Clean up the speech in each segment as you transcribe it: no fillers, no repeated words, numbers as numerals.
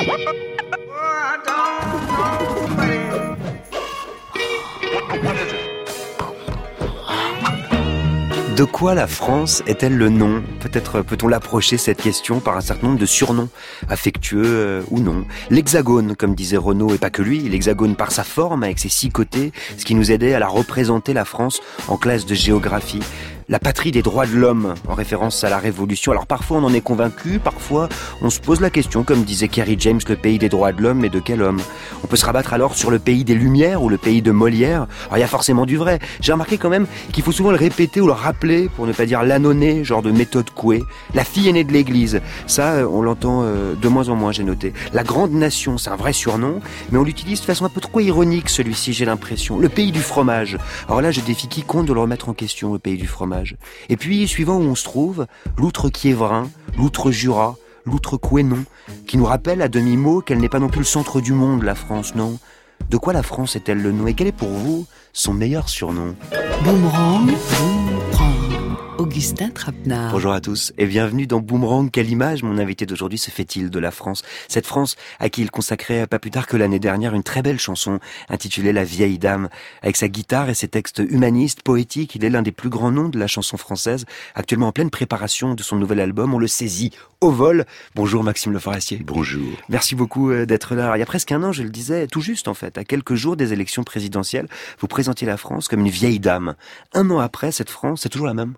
De quoi la France est-elle le nom ? Peut-être peut-on l'approcher cette question par un certain nombre de surnoms, affectueux ou non. L'hexagone, comme disait Renaud, et pas que lui, l'hexagone par sa forme, avec ses 6 côtés, ce qui nous aidait à la représenter la France en classe de géographie. La patrie des droits de l'homme, en référence à la Révolution. Alors parfois on en est convaincu, parfois on se pose la question, comme disait Kerry James, le pays des droits de l'homme, mais de quel homme ? On peut se rabattre alors sur le pays des Lumières ou le pays de Molière. Alors il y a forcément du vrai. J'ai remarqué quand même qu'il faut souvent le répéter ou le rappeler, pour ne pas dire l'annonner, genre de méthode Coué. La fille aînée de l'église, ça on l'entend de moins en moins, j'ai noté. La grande nation, c'est un vrai surnom, mais on l'utilise de façon un peu trop ironique celui-ci, j'ai l'impression. Le pays du fromage. Alors là je défie quiconque de le remettre en question, le pays du fromage. Et puis, suivant où on se trouve, l'outre-Quiévrin, l'outre-Jura, l'outre-Couesnon, qui nous rappelle à demi-mot qu'elle n'est pas non plus le centre du monde, la France, non ? De quoi la France est-elle le nom ? Et quel est pour vous son meilleur surnom ? Boomerang, Augustin Trapenard. Bonjour à tous et bienvenue dans Boomerang. Quelle image mon invité d'aujourd'hui se fait-il de la France ? Cette France à qui il consacrait pas plus tard que l'année dernière une très belle chanson intitulée La Vieille Dame. Avec sa guitare et ses textes humanistes, poétiques, il est l'un des plus grands noms de la chanson française, actuellement en pleine préparation de son nouvel album. On le saisit au vol. Bonjour Maxime Le Forestier. Bonjour. Merci beaucoup d'être là. Alors, il y a presque un an, je le disais, tout juste en fait, à quelques jours des élections présidentielles, vous présentiez la France comme une vieille dame. Un an après, cette France, c'est toujours la même ?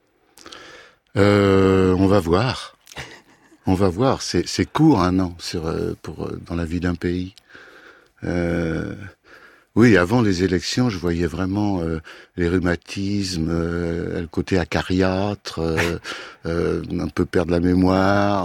On va voir. On va voir. C'est court un an dans la vie d'un pays. Oui, avant les élections, je voyais vraiment les rhumatismes, le côté acariâtre, un peu perdre la mémoire.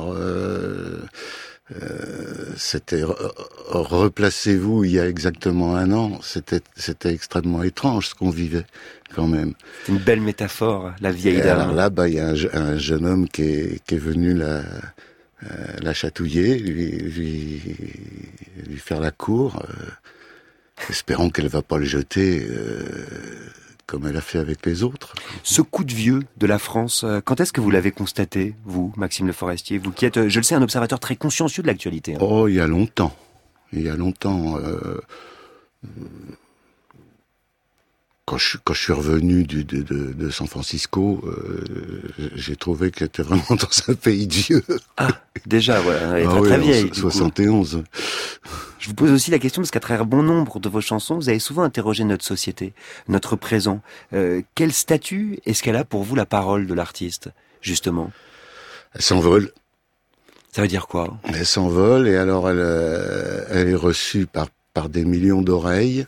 C'était replacez-vous il y a exactement un an. C'était extrêmement étrange ce qu'on vivait quand même. C'est une belle métaphore, la vieille dame. Alors là, il y a un jeune homme qui est venu la chatouiller, lui faire la cour, espérant qu'elle va pas le jeter comme elle a fait avec les autres. Ce coup de vieux de la France, quand est-ce que vous l'avez constaté, vous, Maxime Le Forestier, vous qui êtes, je le sais, un observateur très consciencieux de l'actualité. Hein. Oh, il y a longtemps. Quand je suis revenu de San Francisco, j'ai trouvé que j'étais vraiment dans un pays de vieux. Ah, déjà, voilà, elle est très vieille. 71. Je vous pose aussi la question parce qu'à travers bon nombre de vos chansons, vous avez souvent interrogé notre société, notre présent. Quel statut est-ce qu'elle a pour vous la parole de l'artiste, justement ? Elle s'envole. Ça veut dire quoi ? Elle s'envole et alors elle est reçue par des millions d'oreilles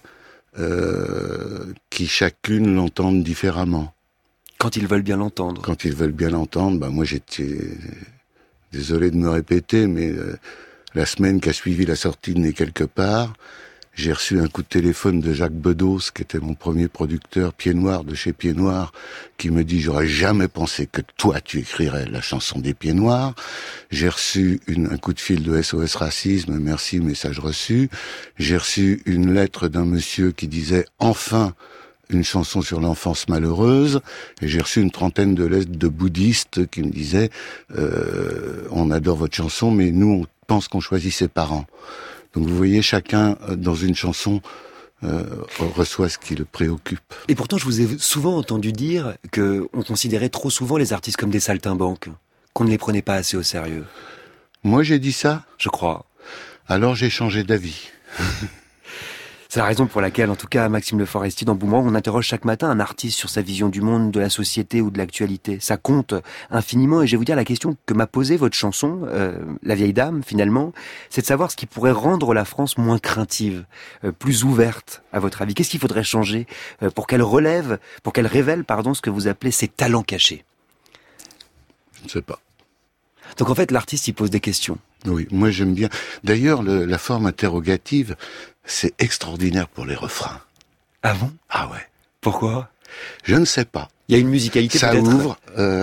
qui chacune l'entendent différemment. Quand ils veulent bien l'entendre. Quand ils veulent bien l'entendre, moi j'étais désolé de me répéter, mais la semaine qui a suivi la sortie de Né quelque part, j'ai reçu un coup de téléphone de Jacques Bedos, qui était mon premier producteur, Pied Noir, de chez Pied Noir, qui me dit « J'aurais jamais pensé que toi, tu écrirais la chanson des Pieds Noirs ». J'ai reçu un coup de fil de SOS Racisme, merci, message reçu. J'ai reçu une lettre d'un monsieur qui disait « Enfin !» une chanson sur l'enfance malheureuse, et j'ai reçu une trentaine de lettres de bouddhistes qui me disaient on adore votre chanson, mais nous, on pense qu'on choisit ses parents. Donc vous voyez, chacun, dans une chanson, reçoit ce qui le préoccupe. Et pourtant, je vous ai souvent entendu dire qu'on considérait trop souvent les artistes comme des saltimbanques, qu'on ne les prenait pas assez au sérieux. Moi, j'ai dit ça ? Je crois. Alors j'ai changé d'avis. C'est la raison pour laquelle, en tout cas, Maxime Le Forestier, dans Boomerang, on interroge chaque matin un artiste sur sa vision du monde, de la société ou de l'actualité. Ça compte infiniment, et je vais vous dire la question que m'a posée votre chanson, La Vieille Dame, finalement, c'est de savoir ce qui pourrait rendre la France moins craintive, plus ouverte, à votre avis. Qu'est-ce qu'il faudrait changer pour qu'elle révèle, ce que vous appelez ses talents cachés ? Je ne sais pas. Donc en fait, l'artiste, il pose des questions. Oui, moi j'aime bien. D'ailleurs, la forme interrogative, c'est extraordinaire pour les refrains. Ah bon ? Ah ouais. Pourquoi ? Je ne sais pas. Il y a une musicalité ça peut-être. Ça ouvre,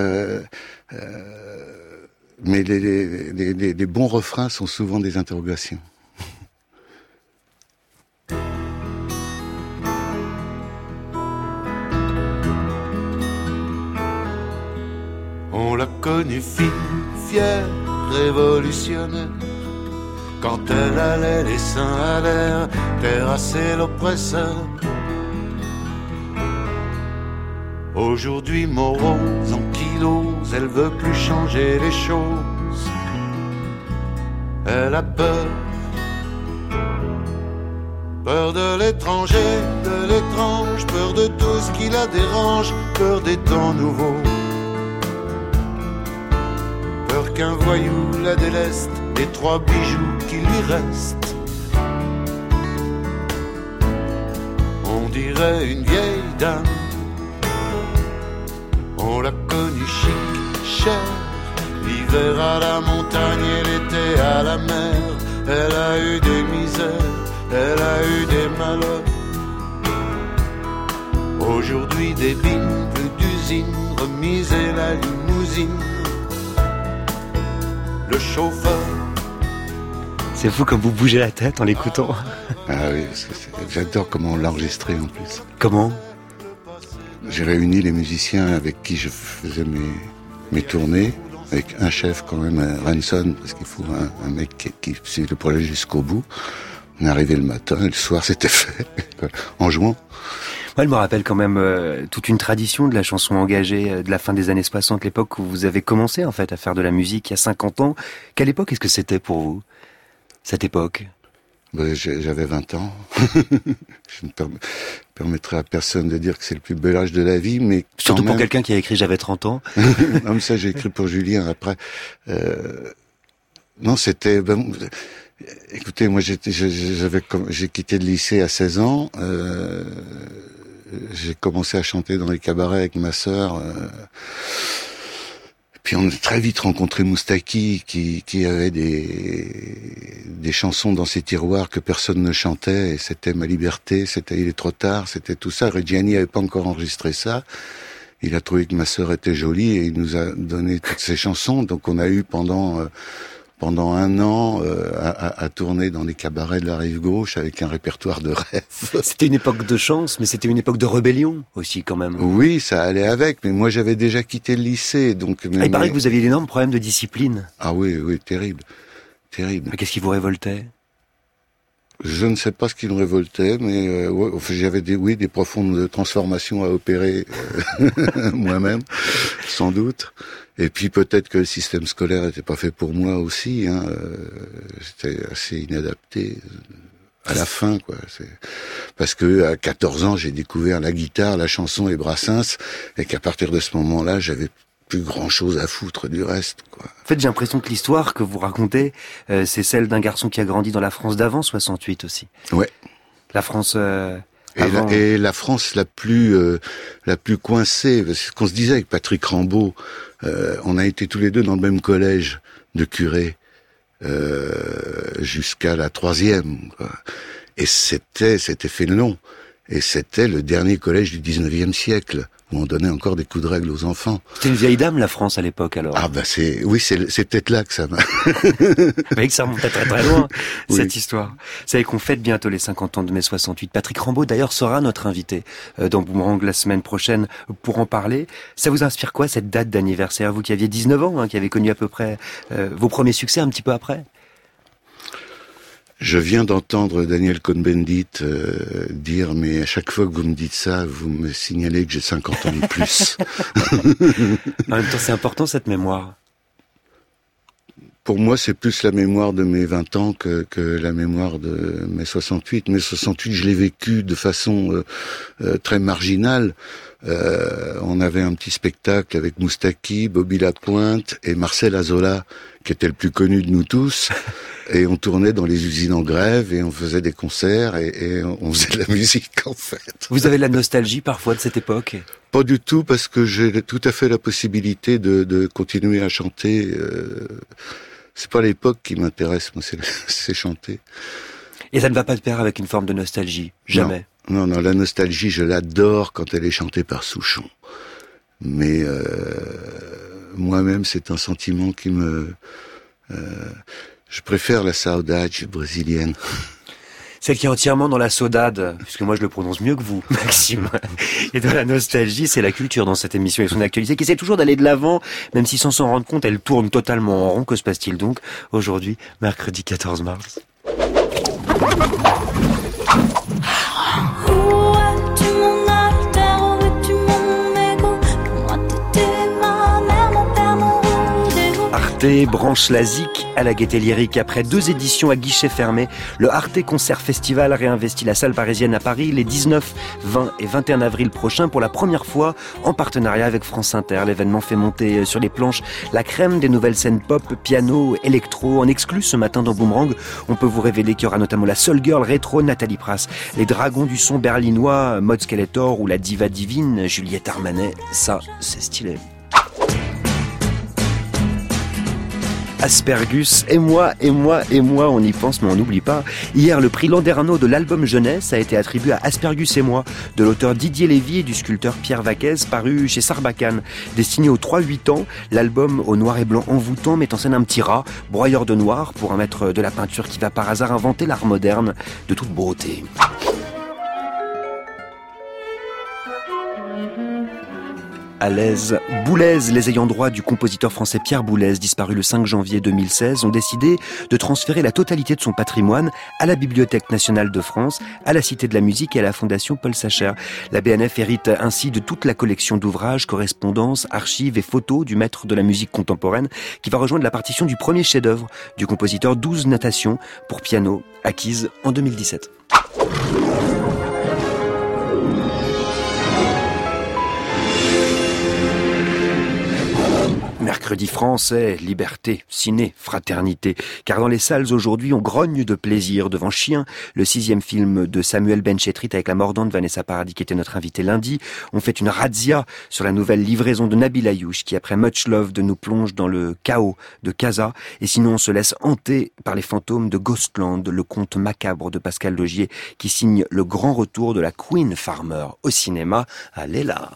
mais les bons refrains sont souvent des interrogations. On l'a connue fille, fière, révolutionnaire, quand elle allait les seins à l'air, terrasser l'oppresseur. Aujourd'hui morose en kilos, elle veut plus changer les choses. Elle a peur, peur de l'étranger, de l'étrange, peur de tout ce qui la dérange, peur des temps nouveaux. Peur qu'un voyou la déleste des 3 bijoux qui lui restent. On dirait une vieille dame, on l'a connue chic, chère, l'hiver à la montagne et l'été à la mer. Elle a eu des misères, elle a eu des malheurs. Aujourd'hui des bines, plus d'usines, remise et la limousine. Le chauffeur. C'est fou comme vous bougez la tête en l'écoutant. Ah oui, j'adore comment on l'a enregistré en plus. Comment ? J'ai réuni les musiciens avec qui je faisais mes tournées, avec un chef quand même, Ranson, parce qu'il faut un mec qui suit le projet jusqu'au bout. On est arrivé le matin et le soir c'était fait, en jouant. Moi, elle me rappelle quand même toute une tradition de la chanson engagée de la fin des années 60, l'époque où vous avez commencé en fait à faire de la musique il y a 50 ans. Quelle époque est-ce que c'était pour vous, cette époque ? J'avais 20 ans. Je ne permettrai à personne de dire que c'est le plus bel âge de la vie, mais surtout pour quelqu'un qui a écrit J'avais 30 ans. Comme ça, j'ai écrit pour Julien après. Non, c'était... écoutez, moi j'ai quitté le lycée à 16 ans. J'ai commencé à chanter dans les cabarets avec ma sœur. Puis on a très vite rencontré Moustaki qui avait des chansons dans ses tiroirs que personne ne chantait, et c'était Ma Liberté, c'était Il est trop tard, c'était tout ça. Reggiani avait pas encore enregistré ça. Il a trouvé que ma sœur était jolie et il nous a donné toutes ces chansons. Donc on a eu pendant 1 an à tourner dans les cabarets de la rive gauche avec un répertoire de rêve. C'était une époque de chance, mais c'était une époque de rébellion aussi quand même. Oui, ça allait avec, mais moi j'avais déjà quitté le lycée, donc... il paraît que vous aviez d'énormes problèmes de discipline. Ah oui, terrible. Terrible. Mais qu'est-ce qui vous révoltait ? Je ne sais pas ce qui me révoltait, mais j'avais des profondes transformations à opérer moi-même, sans doute. Et puis peut-être que le système scolaire n'était pas fait pour moi aussi. J'étais assez inadapté à la fin, quoi. Parce que à 14 ans, j'ai découvert la guitare, la chanson et Brassens, et qu'à partir de ce moment-là, j'avais plus grand-chose à foutre du reste, quoi. En fait, j'ai l'impression que l'histoire que vous racontez, c'est celle d'un garçon qui a grandi dans la France d'avant 68 aussi. Ouais. La France... Et la France la plus coincée, c'est ce qu'on se disait avec Patrick Rambaud. On a été tous les deux dans le même collège de curés jusqu'à la 3e, quoi. Et c'était Fénelon. Et c'était le dernier collège du 19e siècle, où on donnait encore des coups de règle aux enfants. C'était une vieille dame, la France, à l'époque, alors. Ah, c'est peut-être là que ça m'a... Vous voyez que ça remonte à très très loin, oui. Cette histoire. Vous savez qu'on fête bientôt les 50 ans de mai 68. Patrick Rambaud, d'ailleurs, sera notre invité dans Boomerang la semaine prochaine pour en parler. Ça vous inspire quoi, cette date d'anniversaire? Vous qui aviez 19 ans, qui avez connu à peu près vos premiers succès un petit peu après. Je viens d'entendre Daniel Cohn-Bendit dire, mais à chaque fois que vous me dites ça, vous me signalez que j'ai 50 ans de plus. En même temps, c'est important cette mémoire. Pour moi, c'est plus la mémoire de mes 20 ans que la mémoire de mes 68. Mes 68, je l'ai vécu de façon très marginale. On avait un petit spectacle avec Moustaki, Bobby Lapointe et Marcel Azola, qui était le plus connu de nous tous. Et on tournait dans les usines en grève et on faisait des concerts et on faisait de la musique, en fait. Vous avez de la nostalgie parfois de cette époque? Pas du tout, parce que j'ai tout à fait la possibilité de continuer à chanter. C'est pas l'époque qui m'intéresse, moi, c'est chanter. Et ça ne va pas de pair avec une forme de nostalgie? Jamais? Non, la nostalgie, je l'adore quand elle est chantée par Souchon. Mais moi-même, c'est un sentiment qui me... je préfère la saudade brésilienne. Celle qui est entièrement dans la saudade, puisque moi je le prononce mieux que vous, Maxime. Et dans la nostalgie, c'est la culture dans cette émission et son actualité qui essaie toujours d'aller de l'avant, même si sans s'en rendre compte, elle tourne totalement en rond. Que se passe-t-il donc aujourd'hui, mercredi 14 mars? Arte branche la zik à la gaieté lyrique. Après 2 éditions à guichet fermé, le Arte Concert Festival réinvestit la salle parisienne à Paris les 19, 20 et 21 avril prochains pour la première fois en partenariat avec France Inter. L'événement fait monter sur les planches la crème des nouvelles scènes pop, piano, électro. En exclu ce matin dans Boomerang, on peut vous révéler qu'il y aura notamment la Soul Girl rétro Nathalie Prass, les dragons du son berlinois Mod Skeletor ou la diva divine Juliette Armanet. Ça, c'est stylé. Aspergus, et moi, on y pense mais on n'oublie pas. Hier, le prix Landerneau de l'album jeunesse a été attribué à Aspergus et moi, de l'auteur Didier Lévy et du sculpteur Pierre Vaquez, paru chez Sarbacane. Destiné aux 3-8 ans, l'album au noir et blanc envoûtant met en scène un petit rat, broyeur de noir, pour un maître de la peinture qui va par hasard inventer l'art moderne de toute beauté. À l'aise, Boulez, les ayants droit du compositeur français Pierre Boulez, disparu le 5 janvier 2016, ont décidé de transférer la totalité de son patrimoine à la Bibliothèque nationale de France, à la Cité de la musique et à la Fondation Paul Sacher. La BNF hérite ainsi de toute la collection d'ouvrages, correspondances, archives et photos du maître de la musique contemporaine, qui va rejoindre la partition du premier chef-d'œuvre du compositeur 12 notations pour piano, acquise en 2017. Mercredi français, liberté, ciné, fraternité. Car dans les salles aujourd'hui, on grogne de plaisir devant Chien, le 6e film de Samuel Benchetrit avec la mordante Vanessa Paradis qui était notre invitée lundi. On fait une razzia sur la nouvelle livraison de Nabil Ayouch qui, après Much Love, nous plonge dans le chaos de Casa. Et sinon, on se laisse hanter par les fantômes de Ghostland, le conte macabre de Pascal Logier qui signe le grand retour de la Queen Farmer au cinéma. Allez là!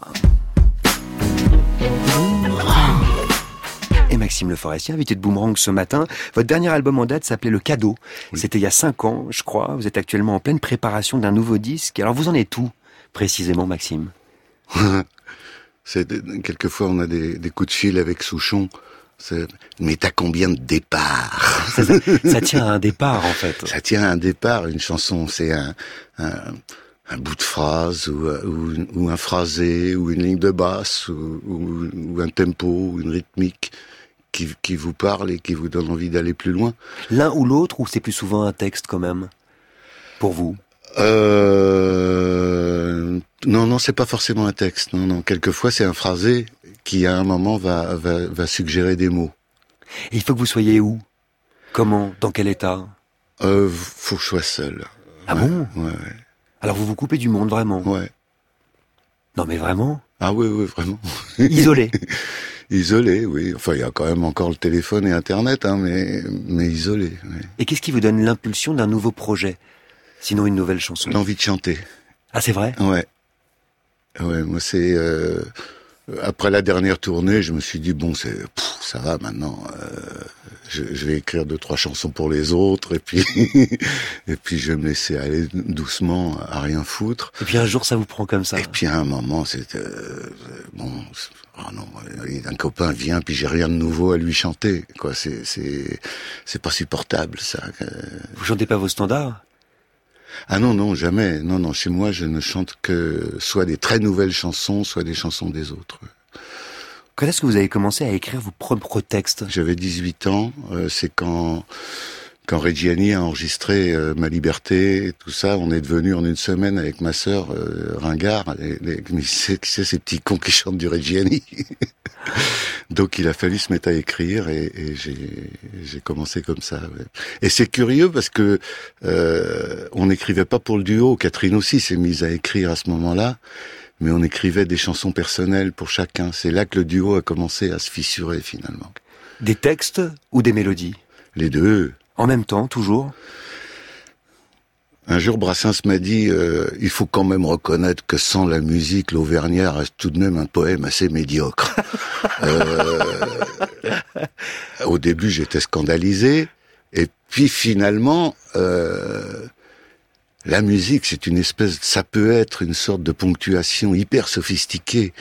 Et Maxime Le Forestier, invité de Boomerang ce matin. Votre dernier album en date s'appelait Le Cadeau. Oui. C'était il y a 5 ans, je crois. Vous êtes actuellement en pleine préparation d'un nouveau disque. Alors vous en êtes où, précisément, Maxime? Quelquefois, on a des coups de fil avec Souchon. Mais t'as combien de départs? Ça tient à un départ, en fait. Ça tient à un départ. Une chanson, c'est un bout de phrase ou un phrasé ou une ligne de basse ou un tempo ou une rythmique qui vous parle et qui vous donne envie d'aller plus loin. L'un ou l'autre, ou c'est plus souvent un texte quand même pour vous? Non, c'est pas forcément un texte. Non, quelquefois c'est un phrasé qui à un moment va suggérer des mots. Et il faut que vous soyez où? Comment? Dans quel état? Faut que je sois seul. Ah ouais, bon? Ouais. Alors vous vous coupez du monde, vraiment? Ouais. Non mais vraiment? Ah oui, vraiment. Isolé? Isolé, oui. Enfin, il y a quand même encore le téléphone et Internet, mais isolé. Oui. Et qu'est-ce qui vous donne l'impulsion d'un nouveau projet? Sinon une nouvelle chanson? L'envie de chanter. Ah, c'est vrai? Ouais, moi c'est... Après la dernière tournée, je me suis dit, bon, ça va maintenant... Je vais écrire 2-3 chansons pour les autres, et puis je vais me laisser aller doucement à rien foutre. Et puis un jour, ça vous prend comme ça. Et puis à un moment, un copain vient, puis j'ai rien de nouveau à lui chanter, quoi. C'est pas supportable, ça. Vous chantez pas vos standards? Ah non, jamais. Non, chez moi, je ne chante que soit des très nouvelles chansons, soit des chansons des autres. Quand est-ce que vous avez commencé à écrire vos propres textes? J'avais 18 ans, c'est quand Reggiani a enregistré Ma Liberté et tout ça, on est devenu en une semaine avec ma sœur ringard, mais c'est ces petits cons qui chantent du Reggiani. Donc il a fallu se mettre à écrire et j'ai commencé comme ça. Ouais. Et c'est curieux parce que on n'écrivait pas pour le duo, Catherine aussi s'est mise à écrire à ce moment-là. Mais on écrivait des chansons personnelles pour chacun. C'est là que le duo a commencé à se fissurer, finalement. Des textes ou des mélodies? Les deux. En même temps, toujours? Un jour, Brassens m'a dit il faut quand même reconnaître que sans la musique, l'Auvergnat reste tout de même un poème assez médiocre. Au début, j'étais scandalisé. Et puis, finalement... La musique, c'est une espèce, ça peut être une sorte de ponctuation hyper sophistiquée.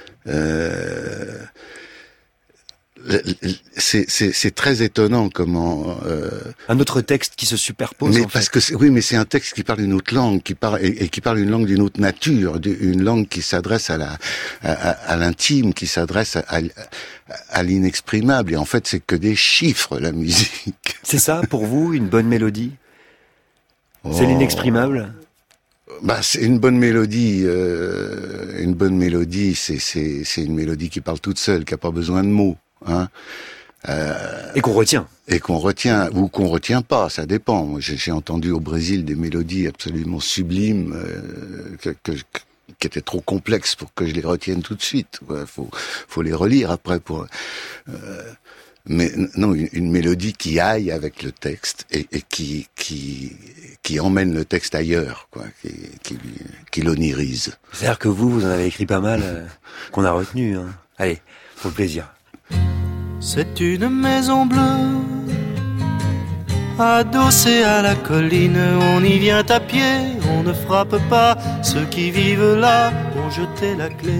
C'est très étonnant comment un autre texte qui se superpose. Mais parce que oui, mais c'est un texte qui parle une autre langue, qui parle une langue d'une autre nature, une langue qui s'adresse à l'intime, qui s'adresse à l'inexprimable. Et en fait, c'est que des chiffres, la musique. C'est ça pour vous une bonne mélodie? C'est l'inexprimable? Bah, c'est une bonne mélodie. Une bonne mélodie, c'est une mélodie qui parle toute seule, qui a pas besoin de mots. Hein. Et qu'on retient. Et qu'on retient, ou qu'on retient pas, ça dépend. Moi, j'ai entendu au Brésil des mélodies absolument sublimes, qui étaient trop complexes pour que je les retienne tout de suite. Ouais, faut les relire après pour... mais non, une mélodie qui aille avec le texte et qui emmène le texte ailleurs, quoi, qui l'onirise. C'est-à-dire que vous en avez écrit pas mal, qu'on a retenu. Hein. Allez, pour le plaisir. C'est une maison bleue, adossée à la colline. On y vient à pied, on ne frappe pas. Ceux qui vivent là ont jeté la clé.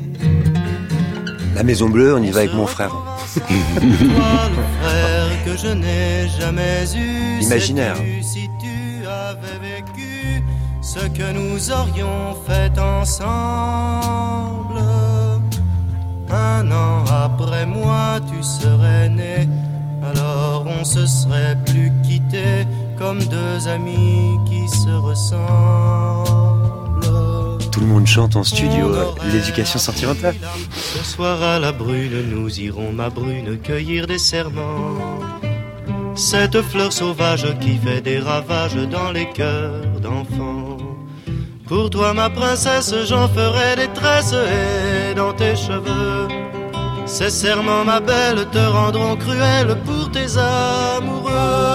La Maison Bleue, on y va avec mon frère. Toi, le frère que je n'ai jamais eu. Imaginaire. Si tu avais vécu ce que nous aurions fait ensemble, un an après moi tu serais né, alors on se serait plus quittés comme deux amis qui se ressemblent. Tout le monde chante en studio l'éducation sentimentale. Ce soir à la brune, nous irons, ma brune, cueillir des serments. Cette fleur sauvage qui fait des ravages dans les cœurs d'enfants. Pour toi, ma princesse, j'en ferai des tresses et dans tes cheveux. Ces serments, ma belle, te rendront cruelle pour tes amoureux.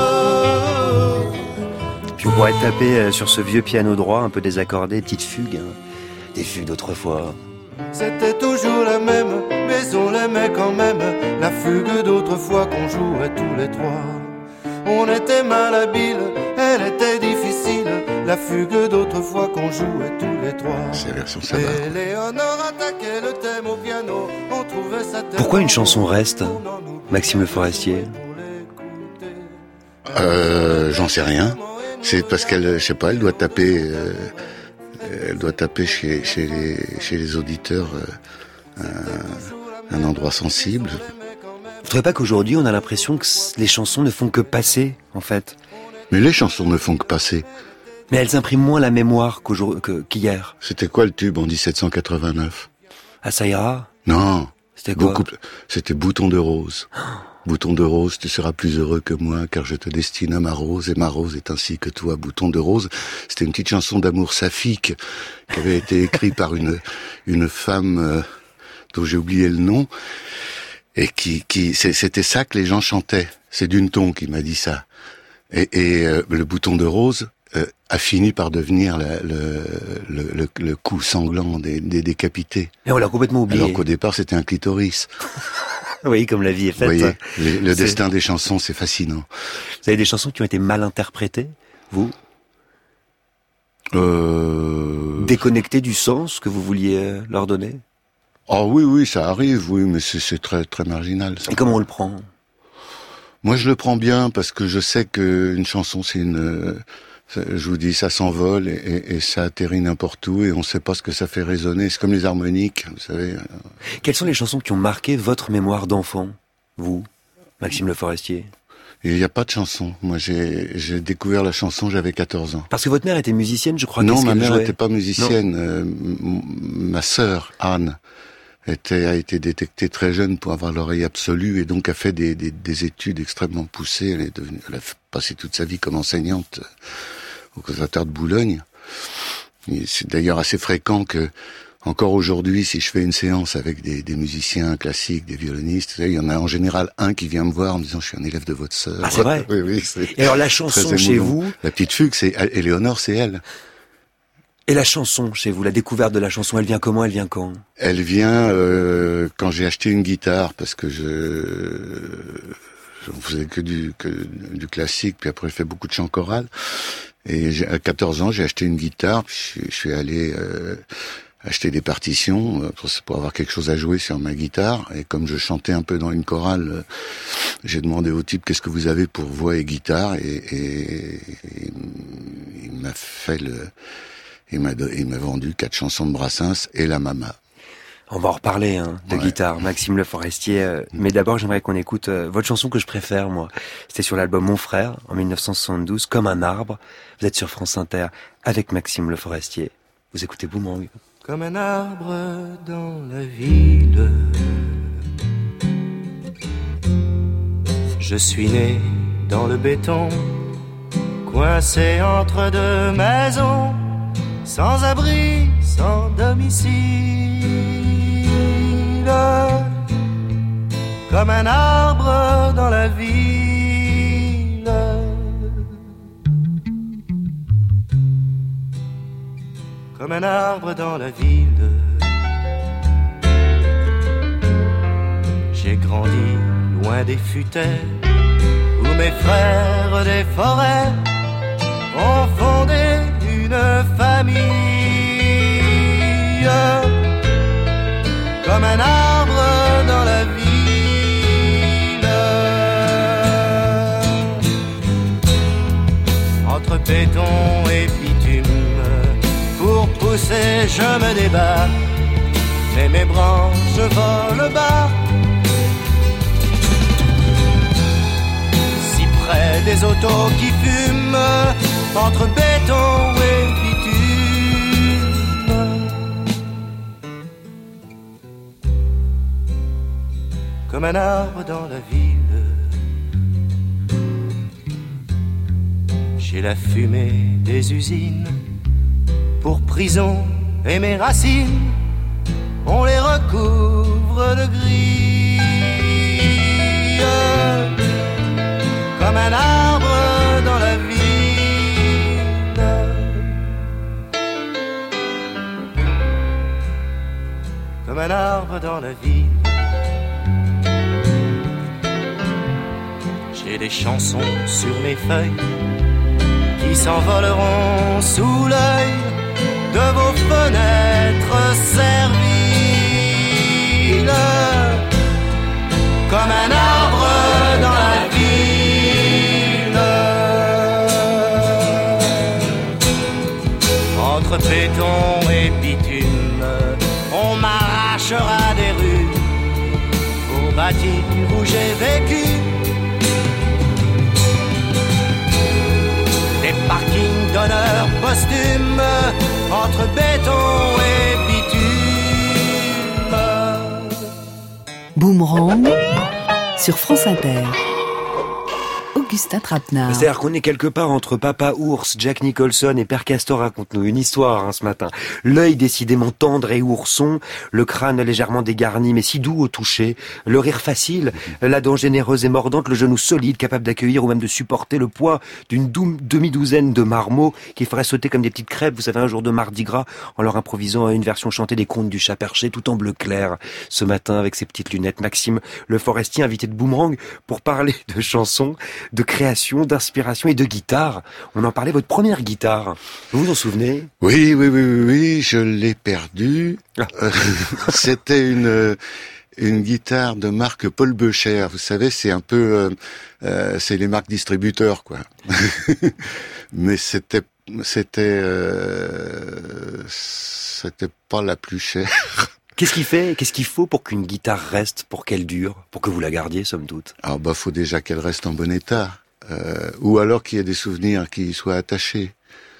Puis on pourrait taper sur ce vieux piano droit, un peu désaccordé, petite fugue, hein. Des fugues d'autrefois. C'était toujours la même, mais on l'aimait quand même. La fugue d'autrefois qu'on jouait tous les trois. On était mal habiles, elle était difficile. La fugue d'autrefois qu'on jouait tous les trois. C'est la version Sabat. Et Léonore attaquait le thème au piano. On trouvait ça tellement... Pourquoi une chanson reste, Maxime Le Forestier? J'en sais rien. C'est parce qu'elle, je sais pas, elle doit taper chez les auditeurs un endroit sensible. Vous trouvez pas qu'aujourd'hui on a l'impression que les chansons ne font que passer, en fait? Mais les chansons ne font que passer. Mais elles impriment moins la mémoire qu'hier. C'était quoi le tube en 1789? Ah, ça ira? Non. C'était quoi? C'était Bouton de rose. Bouton de rose, tu seras plus heureux que moi, car je te destine à ma rose, et ma rose est ainsi que toi. Bouton de rose, c'était une petite chanson d'amour saphique, qui avait été écrite par une femme dont j'ai oublié le nom, et c'était ça que les gens chantaient. C'est Duneton qui m'a dit ça. Et le Bouton de rose a fini par devenir le coup sanglant des décapités. Et on l'a complètement oublié. Alors qu'au départ, c'était un clitoris. Oui, comme la vie est faite. Vous voyez, le destin des chansons, c'est fascinant. Vous avez des chansons qui ont été mal interprétées, vous? Déconnectées du sens que vous vouliez leur donner? Oh oui, ça arrive, oui, mais c'est très, très marginal. Ça. Et comment on le prend? Moi, je le prends bien parce que je sais qu'une chanson, je vous dis, ça s'envole et ça atterrit n'importe où et on ne sait pas ce que ça fait résonner. C'est comme les harmoniques, vous savez. Quelles sont les chansons qui ont marqué votre mémoire d'enfant, vous, Maxime Le Forestier? Il n'y a pas de chanson. Moi, j'ai découvert la chanson, j'avais 14 ans. Parce que votre mère était musicienne, je crois. Non, ma mère n'était pas musicienne. Ma sœur, Anne, a été détectée très jeune pour avoir l'oreille absolue et donc a fait des études extrêmement poussées. Elle a passé toute sa vie comme enseignante au Conservatoire de Boulogne. Et c'est d'ailleurs assez fréquent que, encore aujourd'hui, si je fais une séance avec des musiciens classiques, des violonistes, il y en a en général un qui vient me voir en me disant « Je suis un élève de votre sœur ». Ah, c'est vrai? Oui. Et alors la chanson chez vous? La petite fugue, c'est Éléonore, c'est elle. Et la chanson chez vous, la découverte de la chanson, elle vient comment, elle vient quand? Elle vient quand j'ai acheté une guitare, parce que je faisais que du classique, puis après je fais beaucoup de chant choral. Et à 14 ans, j'ai acheté une guitare. Je suis allé acheter des partitions pour avoir quelque chose à jouer sur ma guitare. Et comme je chantais un peu dans une chorale, j'ai demandé au type qu'est-ce que vous avez pour voix et guitare. Et il m'a fait il m'a vendu 4 chansons de Brassens et La Mama. On va en reparler de guitare, Maxime Le Forestier. Mais d'abord, j'aimerais qu'on écoute votre chanson que je préfère, moi. C'était sur l'album Mon Frère, en 1972, Comme un arbre. Vous êtes sur France Inter avec Maxime Le Forestier. Vous écoutez Boomerang. Comme un arbre dans la ville, je suis né dans le béton, coincé entre deux maisons, sans abri, sans domicile. Comme un arbre dans la ville, comme un arbre dans la ville. J'ai grandi loin des futaies, où mes frères des forêts ont fondé une famille. Comme un arbre dans la ville, entre béton et bitume, pour pousser je me débat, mais mes branches volent bas. Si près des autos qui fument, entre béton et bitume. Comme un arbre dans la ville, j'ai la fumée des usines pour prison et mes racines, on les recouvre de gris. Comme un arbre dans la ville, comme un arbre dans la ville. J'ai des chansons sur mes feuilles qui s'envoleront sous l'œil de vos fenêtres serviles. Comme un arbre dans la ville, entre béton et bitume, on m'arrachera des rues pour bâtir où j'ai vécu. Des parkings d'honneur posthume, entre béton et bitume. Boomerang sur France Inter. Augustin Trapenard. C'est-à-dire qu'on est quelque part entre Papa Ours, Jack Nicholson et Père Castor. Raconte-nous une histoire ce matin. L'œil décidément tendre et ourson, le crâne légèrement dégarni mais si doux au toucher, le rire facile, la dent généreuse et mordante, le genou solide capable d'accueillir ou même de supporter le poids d'une demi-douzaine de marmots qui feraient sauter comme des petites crêpes, vous savez, un jour de Mardi Gras, en leur improvisant une version chantée des contes du chat perché tout en bleu clair. Ce matin, avec ses petites lunettes, Maxime Le Forestier, invité de Boomerang pour parler de chansons, de création, d'inspiration et de guitare. On en parlait, votre première guitare. Vous vous en souvenez? Oui, je l'ai perdue. C'était une guitare de marque Paul Beucher. Vous savez, c'est un peu, c'est les marques distributeurs, quoi. Mais c'était pas la plus chère. Qu'est-ce qu'il faut pour qu'une guitare reste, pour qu'elle dure, pour que vous la gardiez, somme toute? Alors, faut déjà qu'elle reste en bon état. Ou alors qu'il y ait des souvenirs qui y soient attachés.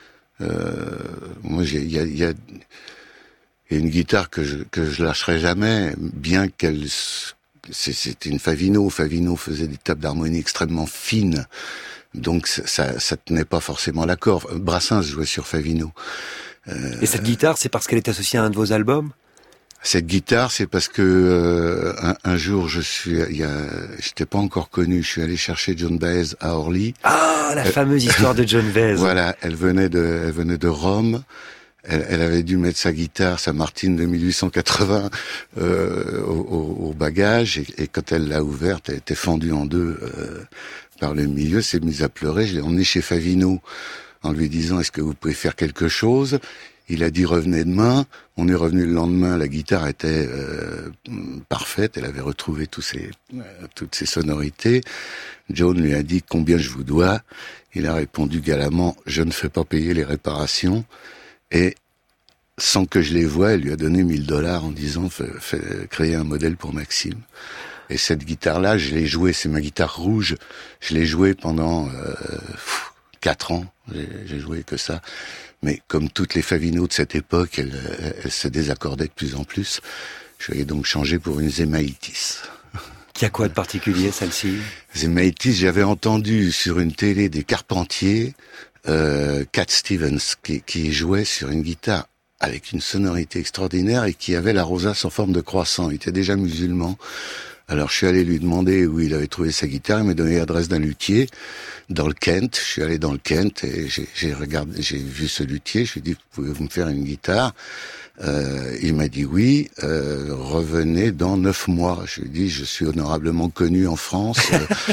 Moi, il y a une guitare que je lâcherai jamais, bien qu'elle, c'était une Favino. Favino faisait des tables d'harmonie extrêmement fines. Donc, ça tenait pas forcément l'accord. Brassens jouait sur Favino. Et cette guitare, c'est parce qu'elle est associée à un de vos albums? Cette guitare, c'est parce que un jour, j'étais pas encore connu. Je suis allé chercher Joan Baez à Orly. Ah, la fameuse histoire de Joan Baez. Voilà, elle venait de Rome. Elle avait dû mettre sa guitare, sa Martine de 1880, au bagage. Et quand elle l'a ouverte, elle était fendue en deux par le milieu. S'est mise à pleurer. Je l'ai emmenée chez Favino en lui disant est-ce que vous pouvez faire quelque chose. Il a dit revenez demain. On est revenu le lendemain. La guitare était parfaite. Elle avait retrouvé toutes ses sonorités. John lui a dit combien je vous dois. Il a répondu galamment je ne fais pas payer les réparations. Et sans que je les voie, elle lui a donné $1000 en disant créer un modèle pour Maxime. Et cette guitare-là, je l'ai jouée. C'est ma guitare rouge. Je l'ai jouée pendant 4 ans. J'ai joué que ça. Mais comme toutes les Favino de cette époque, elle se désaccordait de plus en plus. Je l'ai donc changé pour une Zemaitis. Qui a quoi de particulier, celle-ci? Zemaitis, j'avais entendu sur une télé des Carpentiers, Cat Stevens, qui jouait sur une guitare avec une sonorité extraordinaire et qui avait la rosace en forme de croissant. Il était déjà musulman. Alors je suis allé lui demander où il avait trouvé sa guitare. Il m'a donné l'adresse d'un luthier dans le Kent. Je suis allé dans le Kent et j'ai vu ce luthier. Je lui ai dit pouvez-vous me faire une guitare? Il m'a dit oui. Revenez dans 9 mois. Je lui ai dit je suis honorablement connu en France.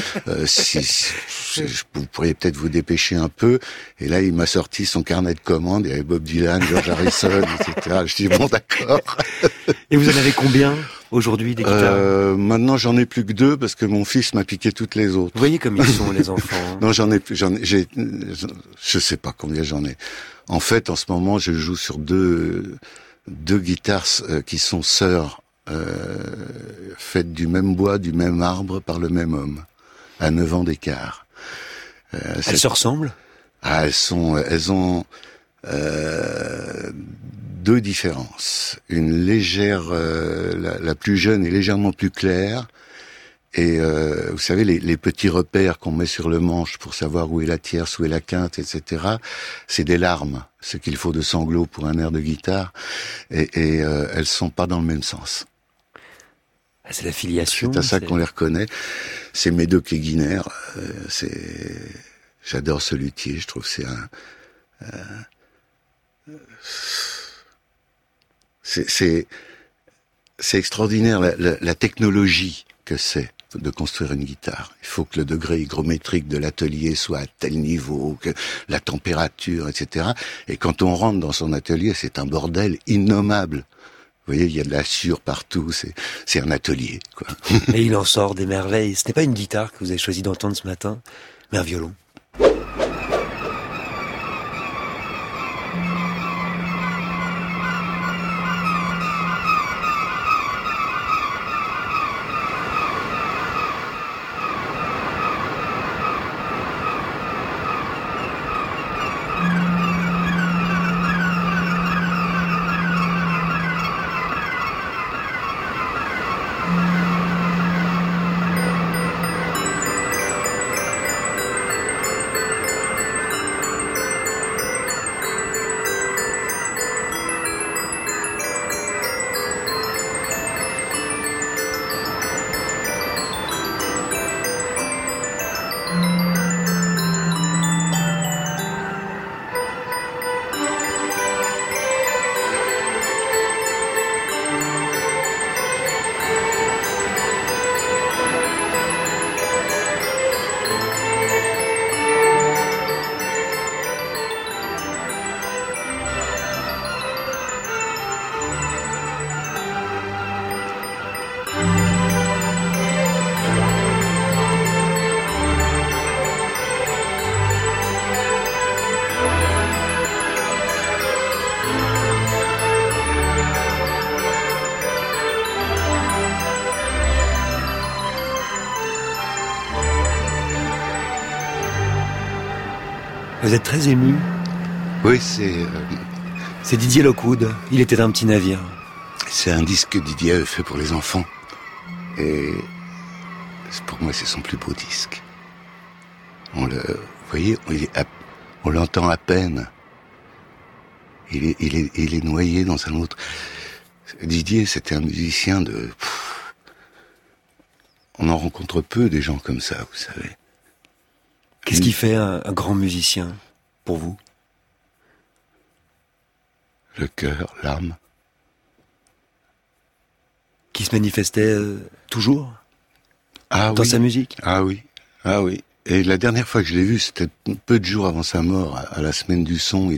Vous pourriez peut-être vous dépêcher un peu. Et là il m'a sorti son carnet de commandes. Il y avait Bob Dylan, George Harrison, etc. Je dis bon d'accord. Et vous en avez combien aujourd'hui des guitares? Maintenant j'en ai plus que 2 parce que mon fils m'a piqué toutes les autres. Vous voyez comme ils sont les enfants. Non, je sais pas combien j'en ai. En fait, en ce moment, je joue sur deux guitares qui sont sœurs, faites du même bois, du même arbre, par le même homme, à 9 ans d'écart. Elles se ressemblent? Ah, elles ont 2 différences. Une légère, la plus jeune est légèrement plus claire. Et vous savez, les petits repères qu'on met sur le manche pour savoir où est la tierce, où est la quinte, etc., c'est des larmes, ce qu'il faut de sanglots pour un air de guitare, et elles sont pas dans le même sens. Ah, c'est la filiation. C'est à ça qu'on les reconnaît. C'est Médoc et Guiner. J'adore ce luthier. Je trouve que c'est extraordinaire la technologie que c'est de construire une guitare. Il faut que le degré hygrométrique de l'atelier soit à tel niveau, que la température, etc. Et quand on rentre dans son atelier, c'est un bordel innommable. Vous voyez, il y a de la sueur partout, c'est un atelier, quoi. Et il en sort des merveilles. Ce n'est pas une guitare que vous avez choisi d'entendre ce matin, mais un violon. Vous êtes très ému. Oui, C'est Didier Lockwood. Il était un petit navire. C'est un disque que Didier avait fait pour les enfants. Et pour moi, c'est son plus beau disque. Vous voyez, on l'entend à peine. Il est noyé dans un autre. Didier, c'était un musicien de... On en rencontre peu des gens comme ça, vous savez. Qu'est-ce qui fait un grand musicien, pour vous? Le cœur, l'âme. Qui se manifestait toujours dans sa musique? Ah oui. Et la dernière fois que je l'ai vu, c'était peu de jours avant sa mort, à la semaine du son.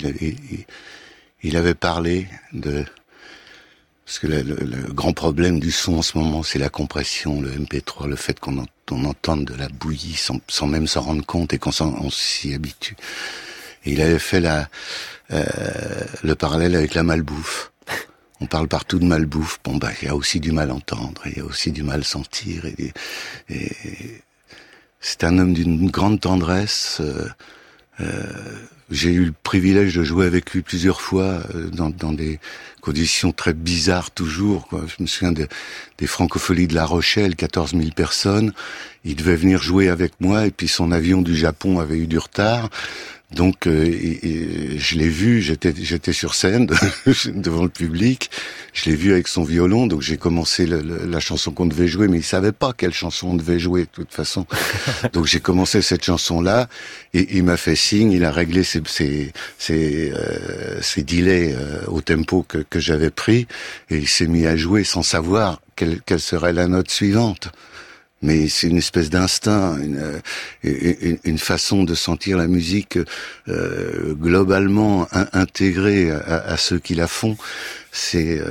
Il avait parlé de... Parce que le grand problème du son en ce moment, c'est la compression, le MP3, le fait qu'on entende de la bouillie sans même s'en rendre compte et on s'y habitue. Et il avait fait le parallèle avec la malbouffe. On parle partout de malbouffe. Bon, il y a aussi du mal entendre, il y a aussi du mal sentir. Et c'est un homme d'une grande tendresse. J'ai eu le privilège de jouer avec lui plusieurs fois dans des conditions très bizarres toujours, quoi. Je me souviens des Francopholies de La Rochelle, 14 000 personnes. Il devait venir jouer avec moi et puis son avion du Japon avait eu du retard. Donc je l'ai vu, j'étais sur scène devant le public, je l'ai vu avec son violon, donc j'ai commencé la chanson qu'on devait jouer, mais il savait pas quelle chanson on devait jouer de toute façon. Donc j'ai commencé cette chanson-là et il m'a fait signe, il a réglé ses delays au tempo que j'avais pris et il s'est mis à jouer sans savoir quelle serait la note suivante. Mais c'est une espèce d'instinct, une façon de sentir la musique globalement intégrée à ceux qui la font. C'est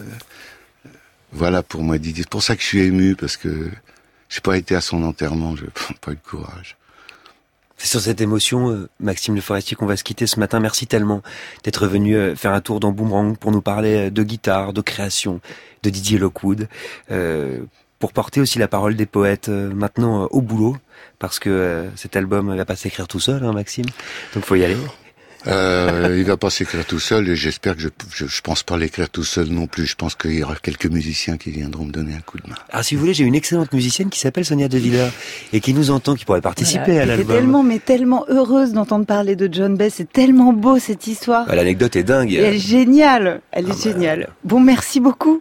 voilà pour moi Didier. C'est pour ça que je suis ému, parce que j'ai pas été à son enterrement, j'ai pas eu de courage. C'est sur cette émotion, Maxime Le Forestier, qu'on va se quitter ce matin. Merci tellement d'être venu faire un tour dans Boomerang pour nous parler de guitare, de création, de Didier Lockwood. Pour porter aussi la parole des poètes maintenant au boulot, parce que cet album va pas s'écrire tout seul, hein, Maxime. Donc faut y aller. Il va pas s'écrire tout seul et j'espère que je pense pas l'écrire tout seul non plus. Je pense qu'il y aura quelques musiciens qui viendront me donner un coup de main. Alors si vous voulez, j'ai une excellente musicienne qui s'appelle Sonia De Villers et qui nous entend, qui pourrait participer à l'album. Tellement heureuse d'entendre parler de John Bess. C'est tellement beau cette histoire. L'anecdote est dingue. Et elle est géniale. Elle est géniale. Bon, merci beaucoup.